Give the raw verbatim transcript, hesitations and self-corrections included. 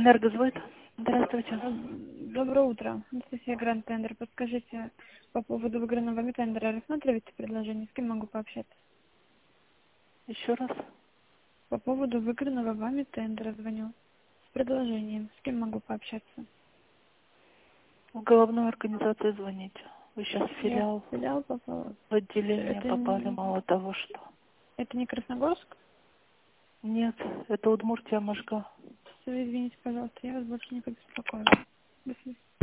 Энергосбыт. Здравствуйте. Доброе утро. Анастасия Гранд Тендер. Подскажите, по поводу выигранного вами тендера рассматриваете предложение? С кем могу пообщаться? Еще раз. По поводу выигранного вами тендера звоню. С предложением. С кем могу пообщаться? В головную организацию звоните. Вы сейчас в Я филиал, в филиал попала. в отделение Это, попали, н- мало того, что. это не Красногорск? Нет, это Удмуртия, Можга. Все, извините, пожалуйста, я вас больше не побеспокою. До свидания.